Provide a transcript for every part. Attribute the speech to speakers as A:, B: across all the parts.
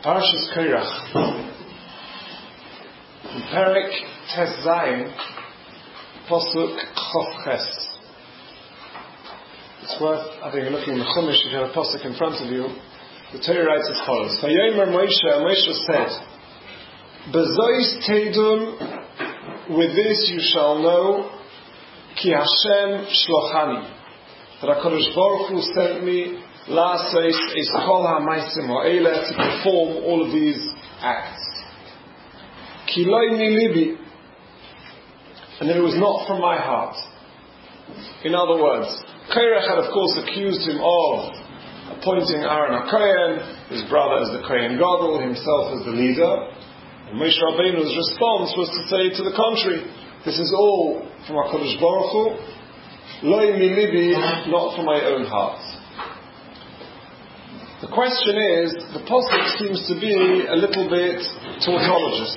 A: Parashas Korach, Perek Tes Zayin, Pasuk Chof Ches. It's worth having a look in the Chumash if you have a pasuk in front of you. The Torah writes as follows: Vayomer Moshe said, "Bezois teidun, with this you shall know, ki Hashem shlochani, that HaKadosh Baruch Hu sent me la'asos es kol ha'maisim ha'eleh, to perform all of these acts. Ki lo milibi, and that it was not from my heart." In other words, Korach had of course accused him of appointing Aaron HaKohen, his brother as the Kohen Gadol, himself as the leader. And Moshe Rabbeinu's response was to say to the contrary, this is all from HaKadosh Baruch Hu, lo milibi, not from my own heart. The question is, the pasuk seems to be a little bit tautologist.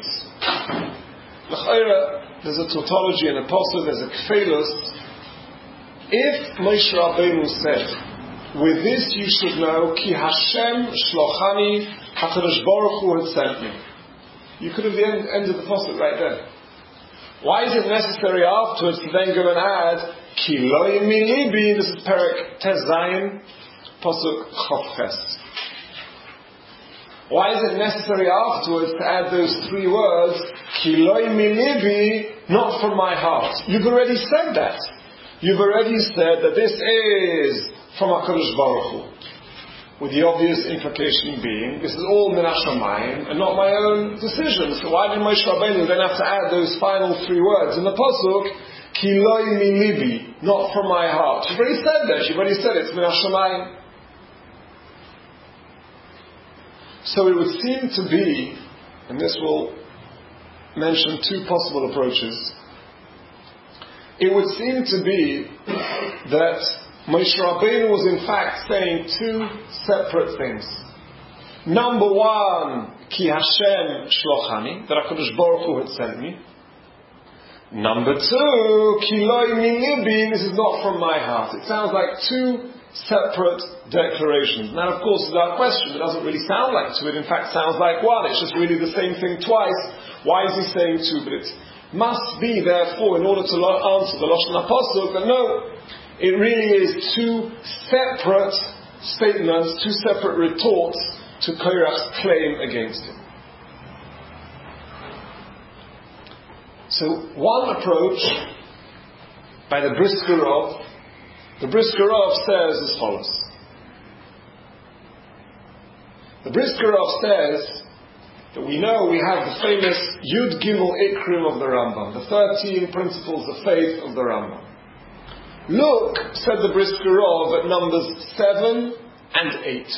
A: There's a tautology in a pasuk, there's a kfelus. If Moshe Rabbeinu said, with this you should know, ki Hashem shlochani, HaKadosh Baruch Hu had sent me, you could have ended the pasuk right there. Why is it necessary afterwards to then go and add, ki lo milibi, this is Perek Tes Zayin, pasuk Chof Ches. Why is it necessary afterwards to add those three words, ki lo milibi, not from my heart? You've already said that. You've already said that this is from HaKadosh Baruch Hu, with the obvious implication being, this is all min hashamayim and not my own decision. So why did Moshe Rabbeinu then have to add those final three words in the pasuk, ki lo milibi, not from my heart? You've already said that. You've already said it's min hashamayim. So it would seem to be, and this will mention two possible approaches, it would seem to be that Moshe Rabbeinu was in fact saying two separate things. Number one, ki Hashem shlochani, that HaKadosh Baruch Hu had sent me. Number two, ki lo milibi, this is not from my heart. It sounds like two separate declarations. Now of course, without question, it doesn't really sound like two. It in fact sounds like one. It's just really the same thing twice. Why is he saying two? But it must be, therefore, in order to answer the Lashon HaPasuk, that no, it really is two separate statements, two separate retorts to Korach's claim against him. So, one approach by the Brisker Rov says as follows. The Brisker Rov says that we know we have the famous Yud Gimel Ikrim of the Rambam, the 13 principles of faith of the Rambam. Look, said the Brisker Rov, at numbers 7 and 8.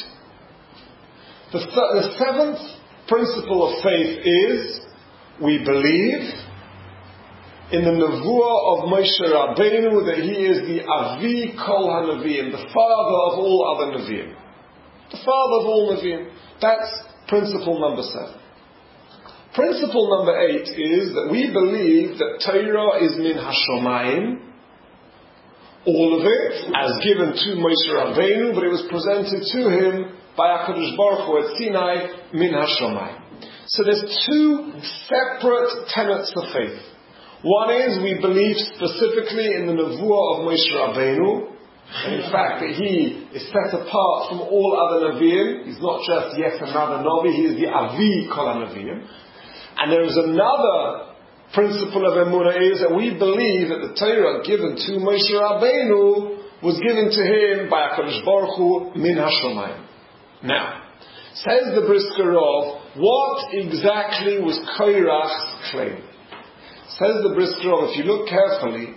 A: The seventh principle of faith is, we believe in the Nevuah of Moshe Rabbeinu, that he is the Avi Kol HaNeviim, the father of all other Neviim. The father of all Neviim. That's principle number 7. Principle number 8 is that we believe that Torah is min hashomayim, all of it, as given to Moshe Rabbeinu, but it was presented to him by HaKadosh Baruch Hu at Sinai, min hashomayim. So there's two separate tenets of faith. One is we believe specifically in the Nevuah of Moshe Rabbeinu, and in fact that he is set apart from all other Nevi'im. He's not just yet another Navi, he is the Avi Kol HaNeviim. And there is another principle of Emunah, is that we believe that the Torah given to Moshe Rabbeinu was given to him by HaKadosh Baruch Hu min hashomayim. Now, says the Brisker Rov, what exactly was Korach's claim? Says the Brisker Rov, if you look carefully,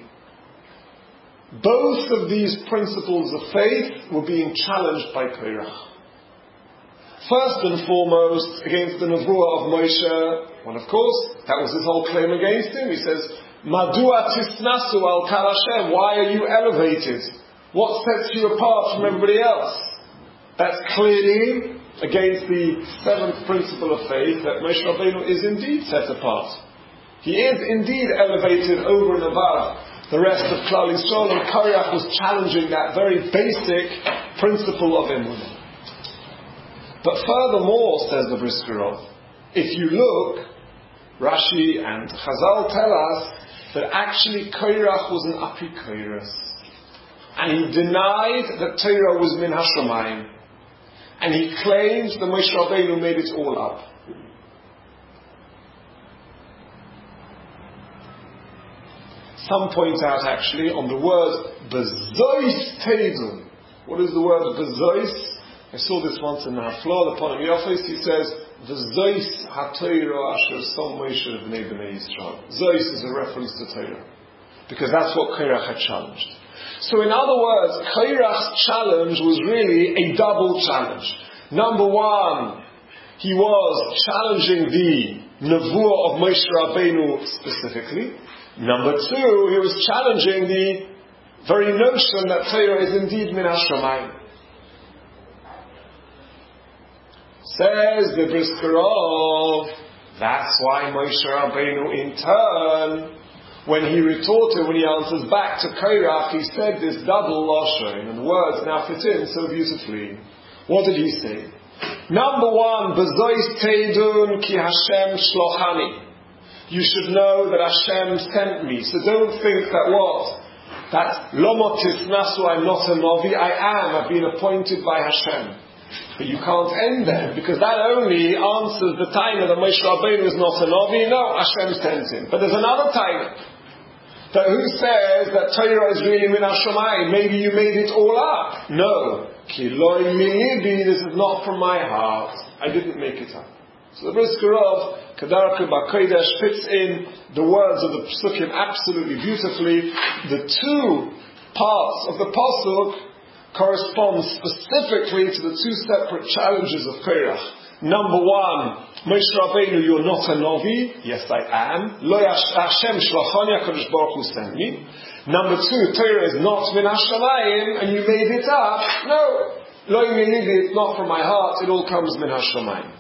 A: both of these principles of faith were being challenged by Korach. First and foremost, against the Nevuah of Moshe, well, of course, that was his whole claim against him. He says, Madua tisnasu al kal Hashem, why are you elevated? What sets you apart from everybody else? That's clearly against the seventh principle of faith, that Moshe Rabbeinu is indeed set apart. He is indeed elevated over and above the rest of Klal Yisrael, and Korach was challenging that very basic principle of Emunah. But furthermore, says the Briskerov, if you look, Rashi and Chazal tell us that actually Korach was an apikoros, and he denied that Torah was min hashamayim, and he claimed that Moshe Rabbeinu made it all up. Some point out actually on the word bezois teidun. What is the word bezois? I saw this once in the Haflah, the Ponim Yofis. He says, "V'zois haTorah asher som Moshe b'nei Yisrael." Zois is a reference to Torah, because that's what Korach had challenged. So, in other words, Korach's challenge was really a double challenge. Number one, he was challenging the nevuah of Moshe Rabbeinu specifically. Number two, he was challenging the very notion that Torah is indeed min hashamayim. Says the Briskerov, that's why Moshe Rabbeinu in turn, when he retorted, when he answers back to Korach, he said this double lashon, and the words now fit in so beautifully. What did he say? Number one, bezois teidun ki Hashem shlochani. You should know that Hashem sent me. So don't think that what? That lomotis nasu, I'm not a novi, I've been appointed by Hashem. But you can't end there, because that only answers the time that Moshe Rabbeinu is not a novi. No, Hashem sent him. But there's another time that who says that Torah is really min hashamayim? Maybe you made it all up. No. Ki loy milibi, this is not from my heart. I didn't make it up. So the Briskerov, Kedarku B'Kodesh, fits in the words of the Psukim absolutely beautifully. The two parts of the Pasuk correspond specifically to the two separate challenges of Korach. Number one, Moshe Rabbeinu, you're not a novi. Yes, I am. Lo Hashem shlachani, HaKadosh Baruch Hu sent me. Number two, Torah is not min hashamayim, and you made it up. No. Lo milibi, it's not from my heart, it all comes min hashamayim.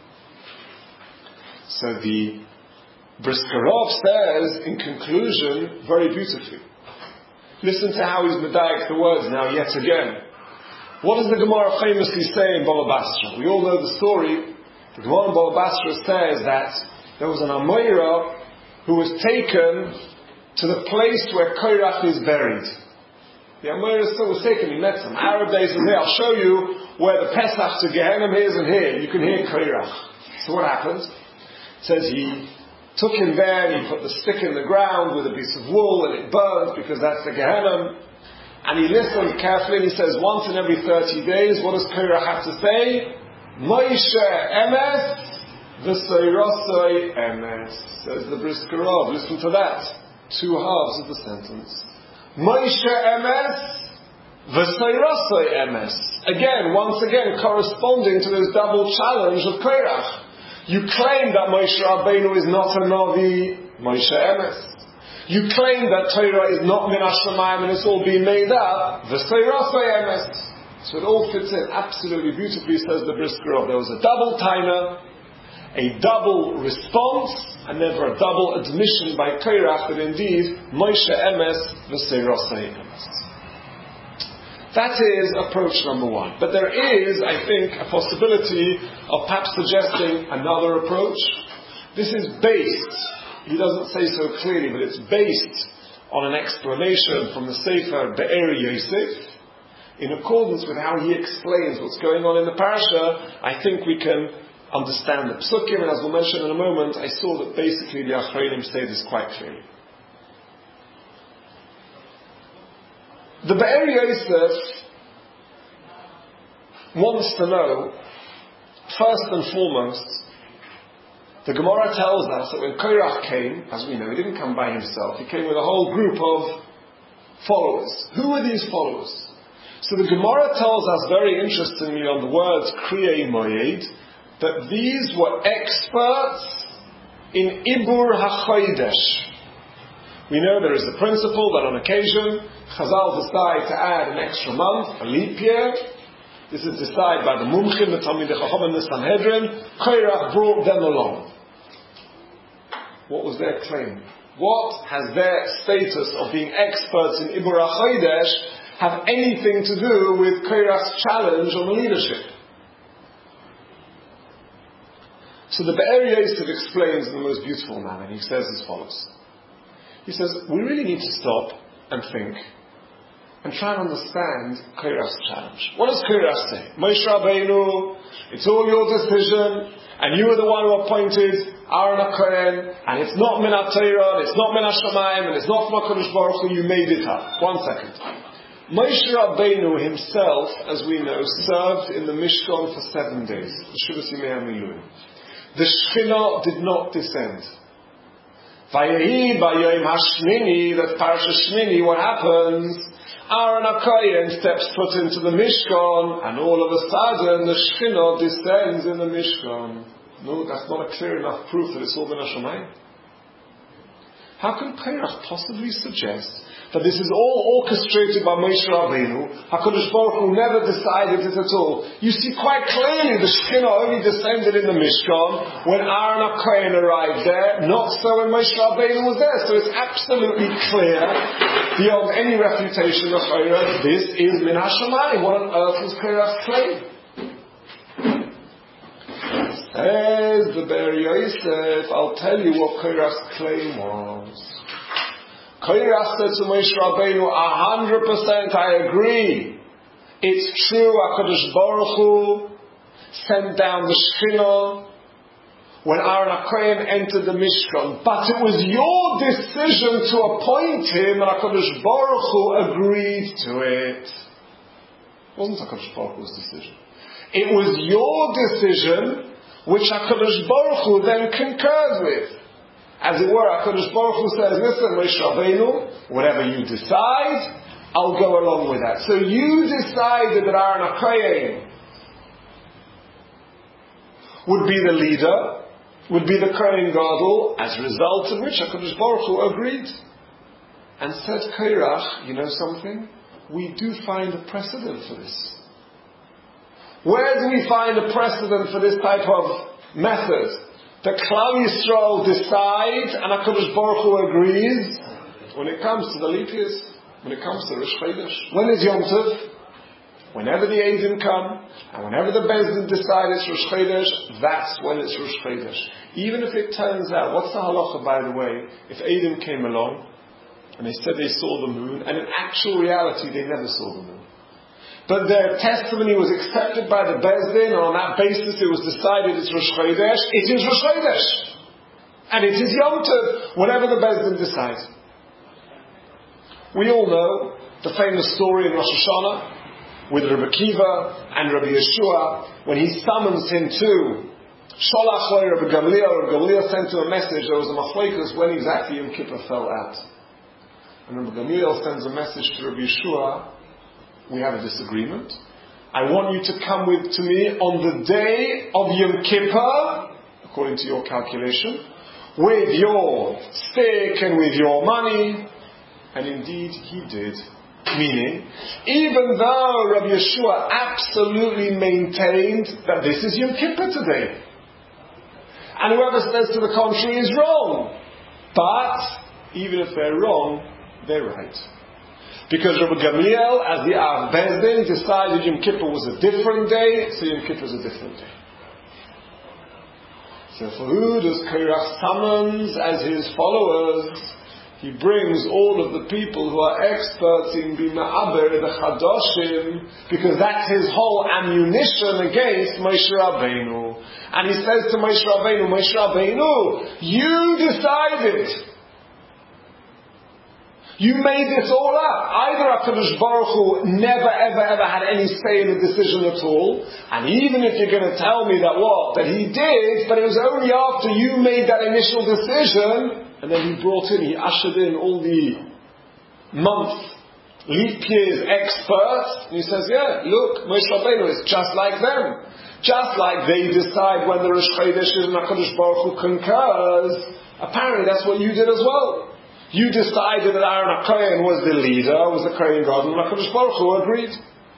A: So the Briskerov says, in conclusion, very beautifully. Listen to how he's medayek the words now yet again. What does the Gemara famously say in Baba Basra? We all know the story. The Gemara in Baba Basra says that there was an Amoira who was taken to the place where Korach is buried. The Amoira was taken, he met some Arab days and say, I'll show you where the Pesach to Gehenna is, and here you can hear Korach. So what happens? It says he took him there and he put the stick in the ground with a piece of wool and it burned, because that's the Gehenna. And he listened carefully and he says, once in every 30 days, what does Korach have to say? Moshe emes v'seirosoi emes, says the Briskerov. Listen to that. Two halves of the sentence. Moshe emes v'seirosoi emes. Again, once again, corresponding to this double challenge of Korach. You claim that Moshe Rabbeinu is not a Navi, Moshe emes. You claim that Torah is not min hashamayim and it's all been made up, v'seirosoi emes. So it all fits in absolutely beautifully, says the Briskerov. There was a double timer, a double response, and never a double admission by Korach that indeed Moshe emes v'seirosoi emes. That is approach number one. But there is, I think, a possibility of perhaps suggesting another approach. This is based, he doesn't say so clearly, but it's based on an explanation from the Sefer Be'er Yosef. In accordance with how he explains what's going on in the parasha, I think we can understand the Psukim, and as we'll mention in a moment, I saw that basically the Achronim say this quite clearly. The Be'er Yosef wants to know, first and foremost, the Gemara tells us that when Korach came, as we know, he didn't come by himself, he came with a whole group of followers. Who were these followers? So the Gemara tells us very interestingly on the words Kriyei Moyed, that these were experts in Ibur HaChodesh. We know there is the principle that on occasion Chazal decide to add an extra month, a leap year. This is decided by the Mumchim, the Talmidei Chacham, and the Sanhedrin. Korach brought them along. What was their claim? What has their status of being experts in Ibur HaChodesh have anything to do with Korach's challenge on the leadership? So the Be'er Yosef explains in the most beautiful manner. He says as follows. He says, we really need to stop and think and try and understand Korach's challenge. What does Korach say? Moshe Rabbeinu, it's all your decision, and you were the one who appointed Aaron HaKohen, and it's not min HaTorah, and it's not min HaShamayim, and it's not from HaKadosh Baruch Hu, you made it up. 1 second. Moshe Rabbeinu himself, as we know, served in the Mishkan for 7 days. The Shuvas Yimei HaMiluyim. The Shekhinah did not descend. Vayehi b'yom hashmini, that's Parashat Shmini, what happens? Aaron HaKohen steps foot into the Mishkan, and all of a sudden the Shekhinah descends in the Mishkan. No, that's not a clear enough proof that it's all Min HaShamayim. How can Korach possibly suggest that this is all orchestrated by Moshe Rabbeinu? HaKadosh Baruch Hu never decided it at all. You see quite clearly the Shekhinah only descended in the Mishkan when Aaron HaKohen arrived there, not so when Moshe Rabbeinu was there. So it's absolutely clear, beyond any refutation of Korach, this is Min HaShamayim. What on earth was Korach's claim? Says the Be'er Yosef, I'll tell you what Korach's claim was. Korach said to Moshe Rabbeinu, 100% I agree. It's true, HaKadosh Baruch Hu sent down the Shekhinah when Aaron HaKohen entered the Mishkan. But it was your decision to appoint him, and HaKadosh Baruch Hu agreed to it. It wasn't HaKadosh Baruch Hu's decision. It was your decision which HaKadosh Baruch Hu then concurred with. As it were, HaKadosh Baruch Hu says, listen, Moshe Rabbeinu, whatever you decide, I'll go along with that. So you decided that Aaron HaKohen would be the leader, would be the Kohen Gadol, as a result of which HaKadosh Baruch Hu agreed. And said Korach, you know something? We do find a precedent for this. Where do we find a precedent for this type of method? That Klal Yisrael decide and HaKadosh Baruch Hu agrees when it comes to the leap years, when it comes to Rosh Chodesh. When is Yom Tov? Whenever the Eidim come, and whenever the Beis Din decide it's Rosh Chodesh, that's when it's Rosh Chodesh. Even if it turns out, what's the halacha by the way, if Eidim came along, and they said they saw the moon, and in actual reality they never saw the moon. But their testimony was accepted by the Beis Din, and on that basis it was decided it's Rosh Chodesh. It is Rosh Chodesh. And it is Yom Tov, whatever the Beis Din decides. We all know the famous story in Rosh Hashanah with Rabbi Akiva and Rabbi Yeshua when he summons him to Sholach Lo Rabbi Gamliel. Rabbi Gamliel sent him a message. There was a machlokes when exactly Yom Kippur fell out. And Rabbi Gamliel sends a message to Rabbi Yeshua. We have a disagreement. I want you to come to me on the day of Yom Kippur, according to your calculation, with your stick and with your money. And indeed he did. Meaning, even though Rabbi Yeshua absolutely maintained that this is Yom Kippur today, and whoever says to the contrary is wrong. But even if they're wrong, they're right. Because Rabbi Gamliel, as the Av Beis Din, decided Yom Kippur was a different day, so Yom Kippur is a different day. So for who does Korach summons as his followers? He brings all of the people who are experts in Bima'aber, the Chadoshim, because that's his whole ammunition against Moshe Rabbeinu. And he says to Moshe Rabbeinu, you decided. You made this all up. Either HaKadosh Baruch Hu never ever had any say in the decision at all, and even if you're going to tell me that he did, but it was only after you made that initial decision, and then he ushered in all the leap years experts, and he says, yeah, look, Moshe Rabbeinu is just like them. Just like they decide when the Rosh Chodesh is and HaKadosh Baruch Hu concurs, apparently that's what you did as well. You decided that Aaron HaKohen was the leader, was the Kohen Gadol, and HaKadosh Baruch Hu agreed.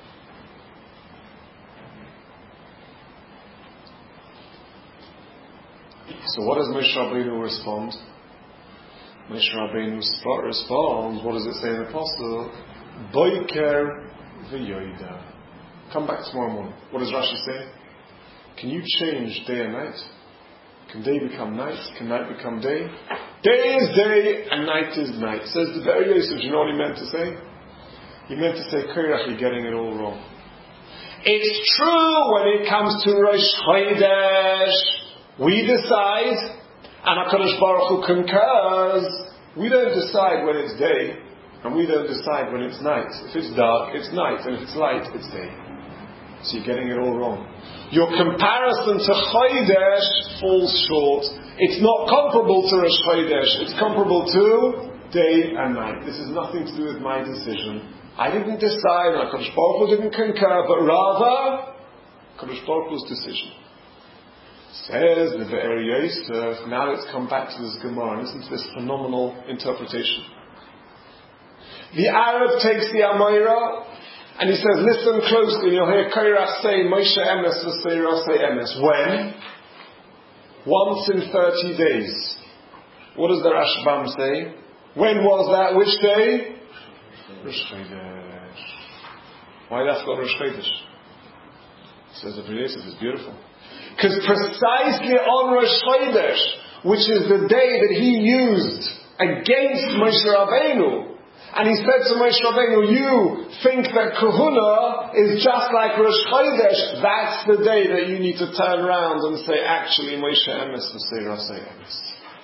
A: So what does Moshe Rabbeinu respond? Moshe Rabbeinu responds, what does it say in the Apostle? Boiker v'yoida. Come back tomorrow morning. What does Rashi say? Can you change day and night? Can day become night? Can night become day? Day is day and night is night. Says the Be'er Yosef. Do you know what he meant to say? He meant to say, Korach, you're getting it all wrong. It's true when it comes to Rosh Chodesh, we decide, and HaKadosh Baruch Hu concurs. We don't decide when it's day, and we don't decide when it's night. If it's dark, it's night, and if it's light, it's day. So you're getting it all wrong. Your comparison to Chodesh falls short. It's not comparable to Rosh Chodesh. It's comparable to day and night. This has nothing to do with my decision. I didn't decide, and HaKadosh Baruch Hu didn't concur, but rather HaKadosh Baruch Hu's decision. Says the Be'er Yosef. Now let's come back to this Gemara. Listen to this phenomenal interpretation. The Arab takes the Amoira and he says, listen closely, and you'll hear Korach say, Moshe Emes v'Seirah say Emes. When? Once in 30 days. What does the Rashbam say? When was that? Which day? Rosh Chodesh. Why that's got Rosh Chodesh? Says the Be'er Yosef, it's beautiful. Because precisely on Rosh Chodesh, which is the day that he used against Moshe Rabbeinu, and he said to Moshe Rabbeinu, you think that Kahuna is just like Rosh Chodesh, that's the day that you need to turn around and say, actually, Moshe Emes v'Seirah say Emes.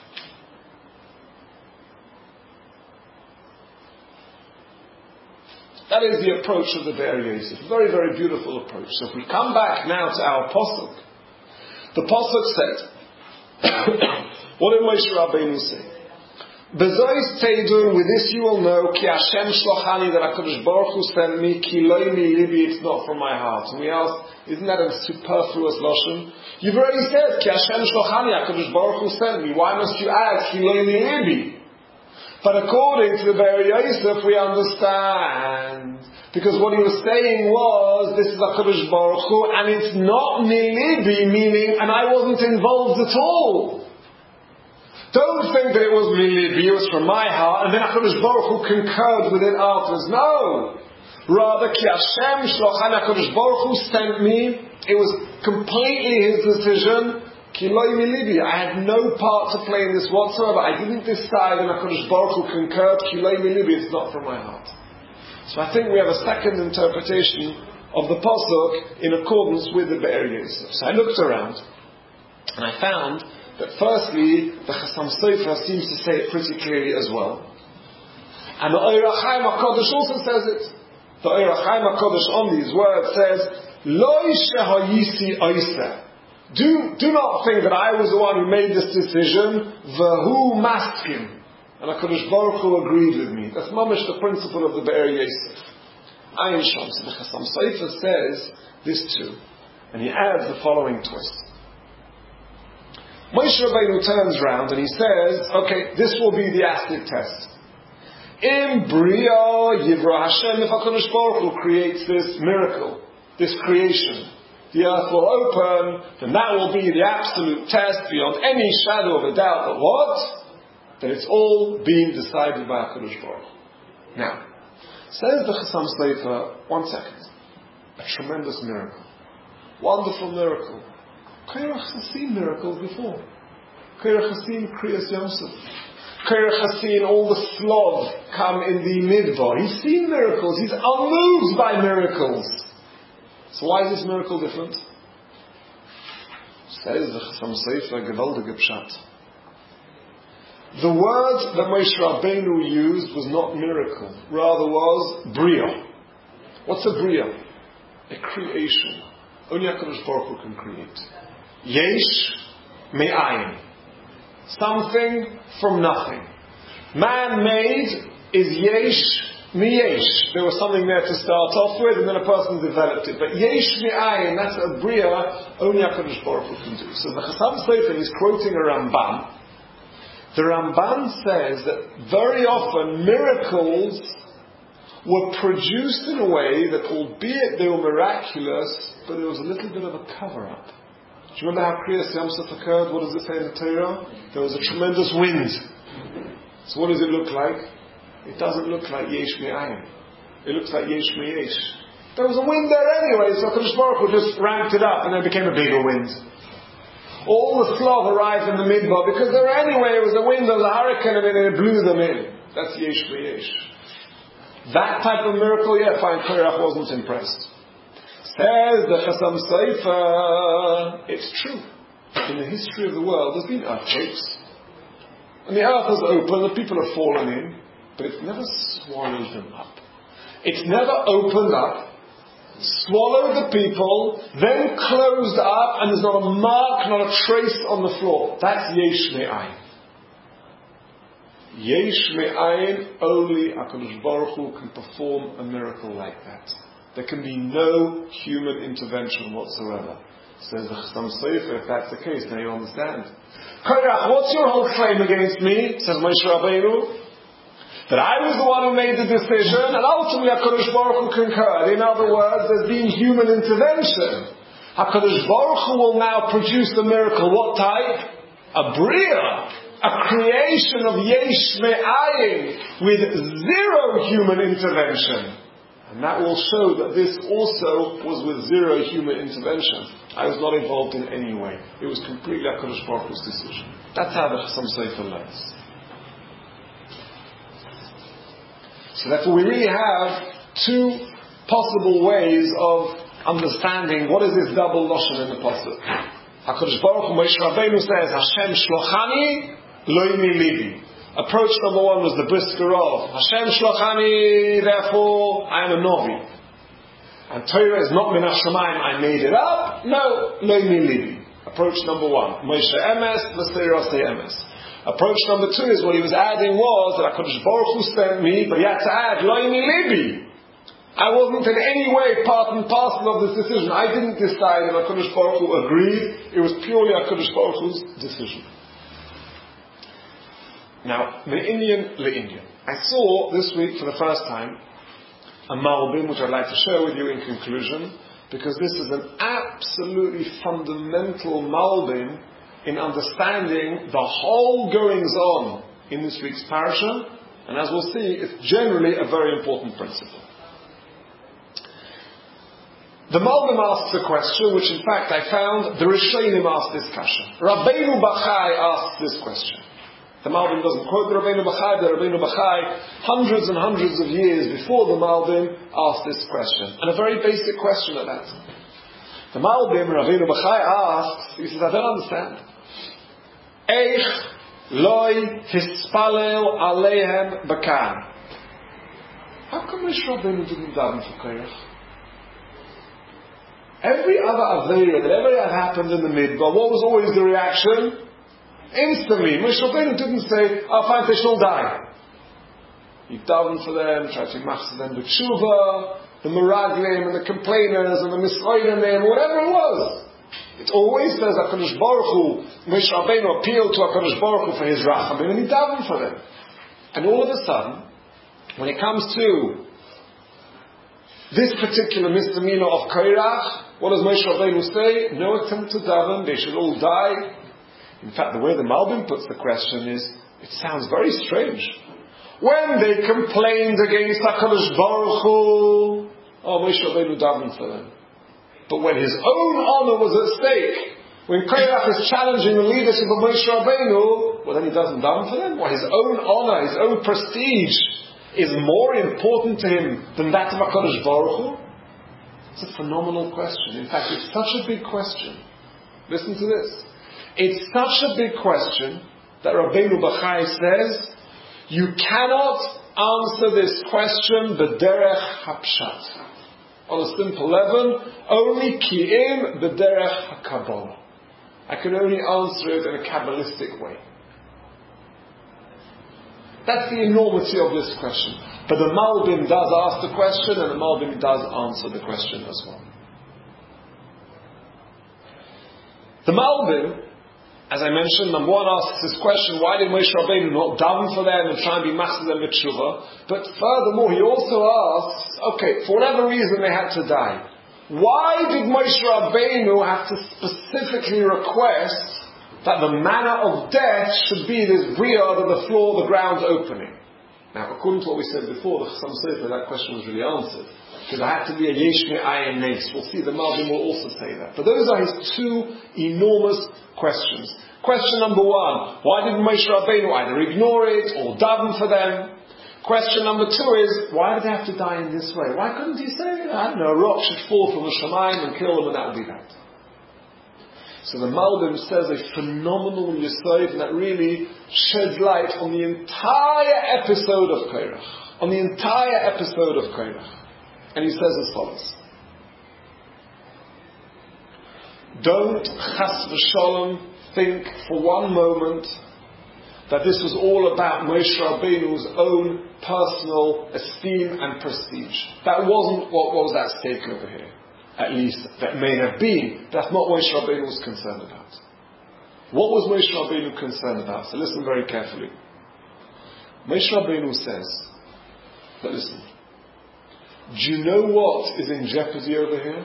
A: That is the approach of the Be'er Yosef. Very, very beautiful approach. So if we come back now to our Pasuk, the Pasuk said, what did Moshe Rabbeinu say? Bezois teidun, with this you will know, ki Hashem shlochani, that HaKadosh Baruch Hu sent me, ki loy mi libi, it's not from my heart. And we ask, isn't that a superfluous lashon? You've already said, ki Hashem shlochani, HaKadosh Baruch Hu sent me. Why must you add, ki loy mi libi? But according to the Be'er Yosef, we understand. Because what he was saying was, this is HaKadosh Baruch Hu, and it's not mi libi, meaning, and I wasn't involved at all. Don't think that it was mi libi, it was from my heart, and then HaKadosh Baruch Hu concurred with it afterwards. No! Rather, ki Hashem shlochani, HaKadosh Baruch Hu sent me, it was completely his decision. Ki loy mi libi, I had no part to play in this whatsoever. I didn't decide, and HaKadosh Baruch Hu concurred. Ki loy mi libi, it's not from my heart. So I think we have a second interpretation of the Pasuk in accordance with the Be'er Yosef. So I looked around, and I found that firstly, the Chasam Sofer seems to say it pretty clearly as well. And the Ohr HaChaim HaKadosh also says it. The Ohr HaChaim HaKadosh on these words says, Loi shehayisi oiseh. Do not think that I was the one who made this decision. V'hu maskim. And HaKadosh Baruch Hu agreed with me. That's mamish the principle of the Be'er Yosef. Ayin Sham. So the Chasam Sofer says this too. And he adds the following twist. Moshe Rabbeinu turns round and he says, okay, this will be the acid test. In Bria Yivra Hashem, if HaKadosh Baruch Hu creates this miracle, this creation, the earth will open, then that will be the absolute test beyond any shadow of a doubt that what? That it's all being decided by HaKadosh Baruch Hu. Now, says the Chasam Sofer, 1 second, a tremendous miracle. Wonderful miracle. Korach has seen miracles before. Korach has seen Kriyas Yamsuf. Korach has seen all the Slav come in the Midbar. He's seen miracles. He's unmoved by miracles. So why is this miracle different? Says the Chasam Sofer, gewaltige Pshat. The word that Moshe Rabbeinu used was not miracle, rather was bria. What's a bria? A creation. Only HaKadosh Baruch Hu can create. Yesh me'ayin. Something from nothing. Man-made is yesh mi-yesh. There was something there to start off with, and then a person developed it. But yesh me'ayin, that's a bria, only HaKadosh Baruch Hu can do. So the Chasam Sofer is quoting a Ramban. The Ramban says that very often miracles were produced in a way that, albeit they were miraculous, but there was a little bit of a cover-up. Do you remember how Kriyas Yamsuf occurred? What does it say in the Torah? There was a tremendous wind. So what does it look like? It doesn't look like Yesh Me'ayin. It looks like Yesh Me'yesh. There was a wind there anyway, so HaKadosh Baruch Hu just ramped it up and then it became a bigger wind. All the Slav arrived in the Midbar because there anyway, it was a wind, there was a hurricane, and it blew them in. That's Yesh V'Yesh. That type of miracle, fine, Korach wasn't impressed. Says the Chasam Sofer, it's true. In the history of the world, there's been earthquakes. And the earth has opened, the people have fallen in, but it's never swallowed them up. It's never opened up, swallowed the people, then closed up, and there's not a mark, not a trace on the floor. That's Yesh Me'ayin. Yesh Me'ayin, only HaKadosh Baruch Hu can perform a miracle like that. There can be no human intervention whatsoever. Says the Chasam Sofer, if that's the case, now you understand. Korach, what's your whole claim against me? Says Moshe Rabbeinu. That I was the one who made the decision, and ultimately HaKadosh Baruch Hu concurred. In other words, there's been human intervention. HaKadosh Baruch Hu will now produce the miracle. What type? A bria, a creation of Yesh Me'ayin with zero human intervention. And that will show that this also was with zero human intervention. I was not involved in any way. It was completely HaKadosh Baruch Hu's decision. That's how the Chasam Sofer learns. So therefore we really have two possible ways of understanding what is this double lashon in the pasuk. HaKadosh Baruch Hu, Moshe Rabbeinu says, Hashem shlochani loimi libi. Approach number one was the brisker of Hashem shlochani, therefore I am a novi. And Torah is not min hashamayim, I made it up. No, loimi libi. Approach number one, Moshe emes, L'seirase emes. Approach number two is what he was adding was that HaKadosh Baruch Hu sent me, but he had to add loimi libi. I wasn't in any way part and parcel of this decision. I didn't decide, and HaKadosh Baruch Hu agreed. It was purely HaKadosh Baruch Hu's decision. Now, Me'inyan Le'inyan. I saw this week for the first time a Malbim, which I'd like to share with you in conclusion, because this is an absolutely fundamental Malbim in understanding the whole goings on in this week's parasha, and as we'll see, it's generally a very important principle. The Malbim asks a question, which in fact I found the Rishonim asked this kasha. Rabbeinu Bachai asked this question. The Malbim doesn't quote the Rabbeinu Bachai, but Rabbeinu Bachai, hundreds and hundreds of years before the Malbim, asked this question. And a very basic question at that. The Malbim, Rabbeinu Bachai asks, he says, I don't understand. Eich loy hispalel aleihem bakan. How come Moshe Rabbeinu didn't daven for Korach? Every other Aveira that ever had happened in the Midbar, what was always the reaction? Instantly. Moshe Rabbeinu didn't say, fine, they shall die. He davened for them, tried to machzor them with tshuva, the meraglim and the complainers and the misroidim, whatever it was. It always says HaKadosh Baruch Hu, Moshe Rabbeinu appealed to HaKadosh Baruch Hu for his rachamim, and he davened for them. And all of a sudden, when it comes to this particular misdemeanor of Korach, what does Moshe Rabbeinu say? No attempt to daven, they should all die. In fact, the way the Malbim puts the question is, it sounds very strange. When they complained against HaKadosh Baruch Hu, Moshe Rabbeinu davened for them. But when his own honor was at stake, when Korach is challenging the leadership of Moshe Rabbeinu, well then he doesn't daven for them. Well, his own honor, his own prestige is more important to him than that of HaKadosh Baruch Hu? It's a phenomenal question. In fact, it's such a big question. Listen to this. It's such a big question that Rabbeinu Bachai says, you cannot answer this question b'derech hapshat. On a simple level, only ki'im b'derech hakabbalah. I can only answer it in a Kabbalistic way. That's the enormity of this question. But the Malbim does ask the question, and the Malbim does answer the question as well. The Malbim, as I mentioned, number one asks this question, why did Moshe Rabbeinu not daven for them and try and be machzor them with tshuva? But furthermore, he also asks, okay, for whatever reason they had to die. Why did Moshe Rabbeinu have to specifically request that the manner of death should be this bria, that the floor, the ground opening? Now, according to what we said before, the Chasam Sofer, that question was really answered. Because there had to be a yesh me'ayin nes. We'll see, the Malbim will also say that. But those are his two enormous questions. Question number one, why didn't Moshe Rabbeinu either ignore it or daven for them? Question number two is, why did they have to die in this way? Why couldn't he say, I don't know, a rock should fall from the Shamayim and kill them and that would be that? So the Malbim says a phenomenal Yesod, and that really sheds light on the entire episode of Korach. On the entire episode of Korach. And he says as follows. Don't chas v'shalom think for one moment that this was all about Moshe Rabbeinu's own personal esteem and prestige. That wasn't what was at stake over here. At least, that may have been. That's not what Moshe Rabbeinu was concerned about. What was Moshe Rabbeinu concerned about? So listen very carefully. Moshe Rabbeinu says, but listen, do you know what is in jeopardy over here?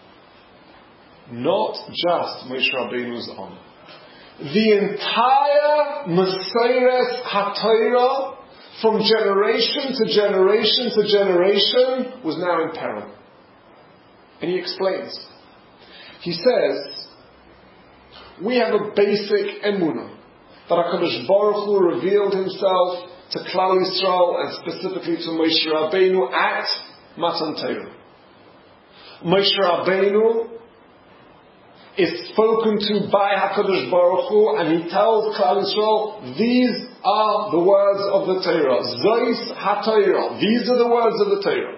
A: Not just Moshe Rabbeinu's honor. The entire Mesiras HaTorah, from generation to generation to generation, was now in peril. And he explains. He says, we have a basic emunah that HaKadosh Baruch Hu revealed himself to Klal Yisrael and specifically to Moshe Rabbeinu at Matan Torah. Moshe Rabbeinu is spoken to by HaKadosh Baruch Hu, and he tells Klal Yisrael, these are the words of the Torah. Zois HaTorah. These are the words of the Torah.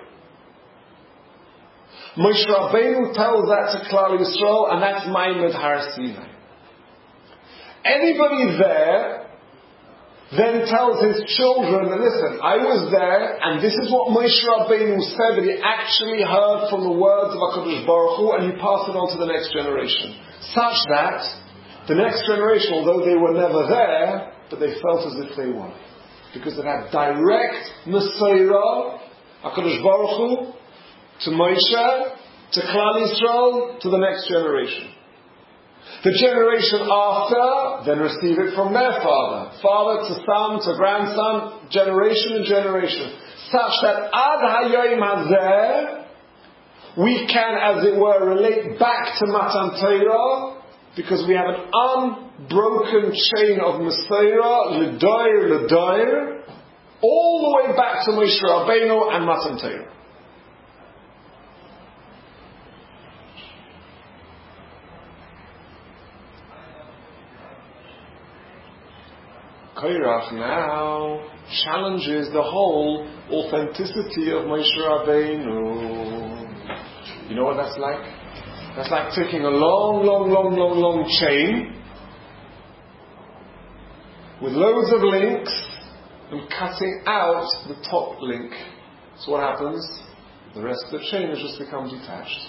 A: Moshe Rabbeinu tells that to Klal Yisrael, and that's Ma'amad Har Sinai. Anybody there then tells his children, listen, I was there, and this is what Moshe Rabbeinu said, that he actually heard from the words of HaKadosh Baruch Hu, and he passed it on to the next generation. Such that, the next generation, although they were never there, but they felt as if they were. Because it had direct Messiah, HaKadosh Baruch Hu, to Moshe, to Klal Yisrael, to the next generation. The generation after then receive it from their father. Father to son to grandson, generation and generation. Such that Ad Hayom Hazeh, we can, as it were, relate back to Matan Torah, because we have an unbroken chain of Messiah, L'Doir, all the way back to Moshe Rabbeinu and Matan Torah. Korach now challenges the whole authenticity of Moshe Rabbeinu. You know what that's like? That's like taking a long chain with loads of links and cutting out the top link. So what happens? The rest of the chain has just become detached.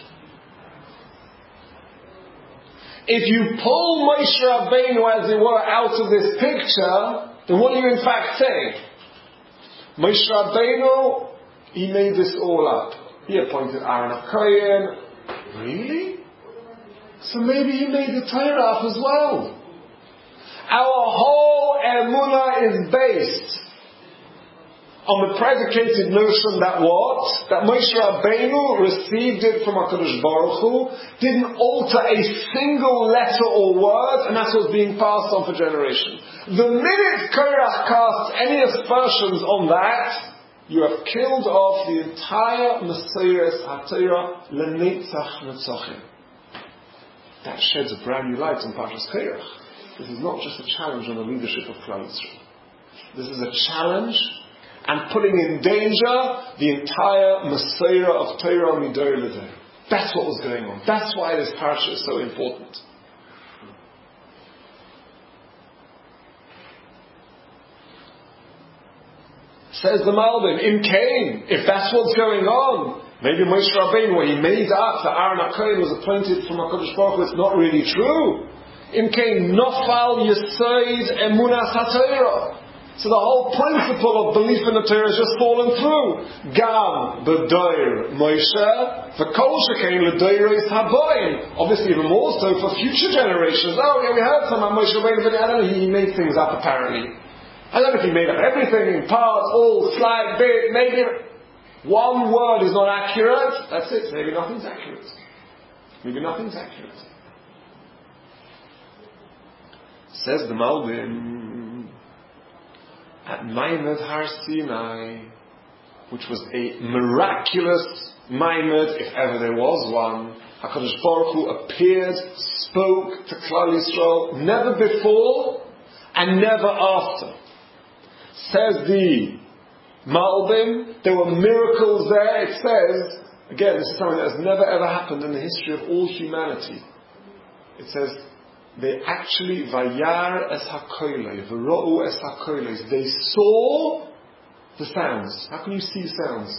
A: If you pull Moshe Rabbeinu, as it were, out of this picture, then what are you in fact saying? Moshe Rabbeinu, he made this all up. He appointed Aaron HaKohen. Really? So maybe he made the Torah up as well. Our whole emunah is based on the predicated notion that what? That Moshe Rabbeinu received it from HaKadosh Baruch Hu, didn't alter a single letter or word, and that's what's being passed on for generations. The minute Korach casts any aspersions on that, you have killed off the entire Mesiras HaTorah L'Netzach Netzachim. That sheds a brand new light on Parshas Korach. This is not just a challenge on the leadership of Klal Yisrael. This is a challenge and putting in danger the entire Messiah of Torah Midor L'Dor. That's what was going on. That's why this parasha is so important. Says the Malbim, in Cain, if that's what's going on, maybe Moshe Rabbeinu, where he made up that Aaron HaKohen was appointed from HaKadosh Baruch Hu, it's not really true. In Cain, Nofal Yesod Emunas HaTorah. So the whole principle of belief in the Torah has just fallen through. Gam b'doir Moshe, v'kol shekein l'doiros haboim. Obviously, even more so for future generations. Oh, yeah, we heard some of Moshe Rabbeinu, but I don't know, he made things up apparently. I don't know if he made up everything in parts, all slight bit, maybe one word is not accurate. That's it. Maybe nothing's accurate. Maybe nothing's accurate. Says the Malbim, at Ma'amad Har Sinai, which was a miraculous Ma'amad, if ever there was one, HaKadosh Baruch Hu appeared, spoke to Klal Yisrael, never before and never after. Says the Malbim, there were miracles there. It says, again, this is something that has never ever happened in the history of all humanity. It says, they actually, Vayar es hakoilei, V'ro'u es hakoilei, they saw the sounds. How can you see sounds?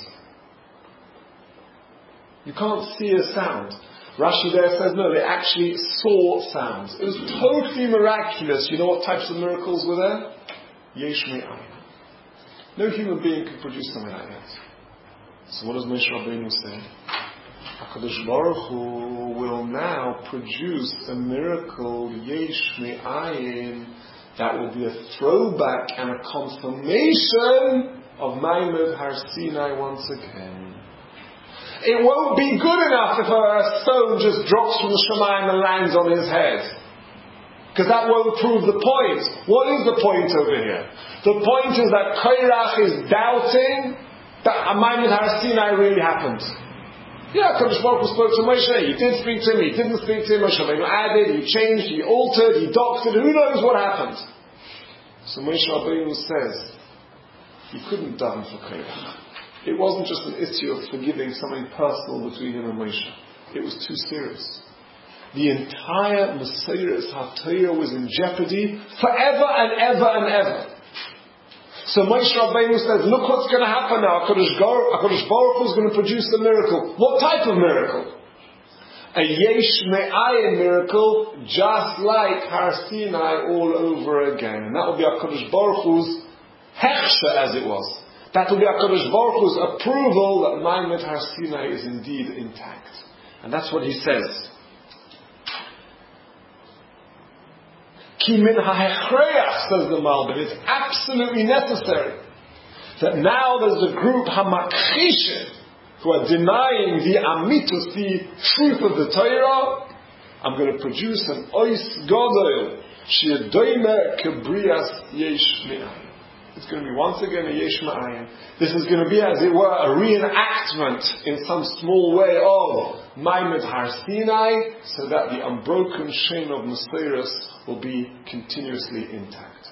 A: You can't see a sound. Rashi there says, no, they actually saw sounds. It was totally miraculous. You know what types of miracles were there? Yesh me'ayin. No human being could produce something like that. So what does Moshe Rabbeinu say? HaKadosh Baruch Hu will now produce a miracle, Yesh me'ayin, that will be a throwback and a confirmation of Ma'amad Har Sinai once again. It won't be good enough if a stone just drops from the Shemayim and lands on his head. Because that won't prove the point. What is the point over here? The point is that Korach is doubting that Ma'amad Har Sinai really happened. Yeah, Kadosh Baruch Hu spoke to Moshe. He did speak to him, he didn't speak to him. Moshe Rabbeinu added, he changed, he altered, he doctored. Who knows what happened? So Moshe Rabbeinu says, he couldn't daven for Korach. It wasn't just an issue of forgiving something personal between him and Moshe. It was too serious. The entire Mesiras HaTorah was in jeopardy forever and ever and ever. So Moshe Rabbeinu said, look what's going to happen now. HaKadosh Baruch Hu is going to produce a miracle. What type of miracle? A Yesh Me'ayin miracle, just like Har Sinai all over again. And that will be HaKadosh Baruch Hu's Hechsha, as it was. That will be HaKadosh Baruch Hu's approval that Ma'amad Har Sinai is indeed intact. And that's what he says. Ki min ha'hechreach, says the Malbim, it's absolutely necessary that now there's a group hamakchishim who are denying the amitus, the truth of the Torah. I'm going to produce an ois godol, she'edoime kebrias yesh me'ayin. It's going to be once again a Yesh Ma'ayin. This is going to be, as it were, a reenactment in some small way of Ma'amad Har Sinai, so that the unbroken chain of Mesiras will be continuously intact.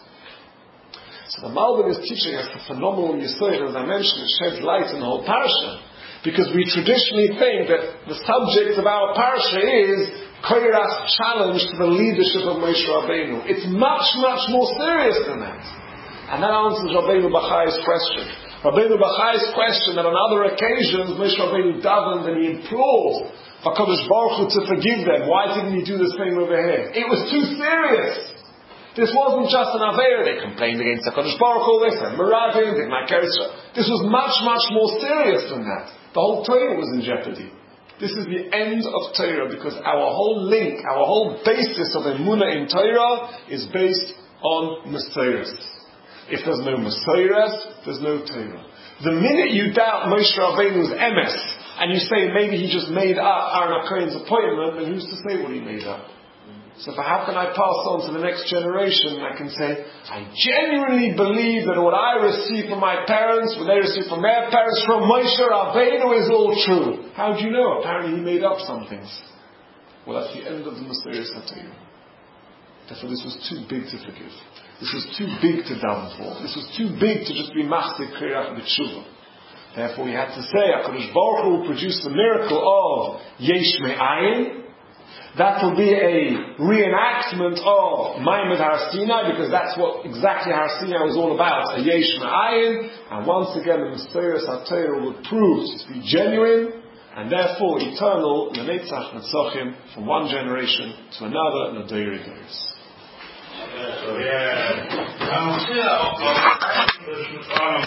A: So the Malbim is teaching us a phenomenal Yesod, as I mentioned, it sheds light on the whole parasha, because we traditionally think that the subject of our parasha is Korach's challenge to the leadership of Moshe Rabbeinu. It's much, much more serious than that. And that answers Rabbeinu Bachai's question. Rabbeinu Bachai's question that on other occasions Moshe Rabbeinu davened and he implored HaKadosh Baruch Hu to forgive them. Why didn't he do the same over here? It was too serious. This wasn't just an Aveira. They complained against HaKadosh Baruch Hu, they said Meravim, they Makerisha. This was much, much more serious than that. The whole Torah was in jeopardy. This is the end of Torah, because our whole link, our whole basis of Emunah in Torah is based on Mesiras. If there's no Mesiras, there's no Torah. The minute you doubt Moshe Rabbeinu's emes, and you say maybe he just made up Aaron HaKohen's appointment, then who's to say what he made up? So how can I pass on to the next generation? I can say, I genuinely believe that what I received from my parents, what they received from their parents, from Moshe Rabbeinu is all true. How do you know? Apparently he made up some things. Well, that's the end of the Mesiras HaTorah. Therefore this was too big to forgive. This was too big to daven for. This was too big to just be machzik Korach b'tshuva. Therefore we had to say, HaKadosh Baruch Hu will produce the miracle of Yesh Me'ayin. That will be a reenactment of Ma'amad Har Sinai, because that's what exactly Har Sinai was all about, a Yesh Me'ayin. And once again the Mesiras HaTorah will prove to be genuine, and therefore eternal, L'Netzach Netzachim, from one generation to another, L'Dorei Doros. Yeah.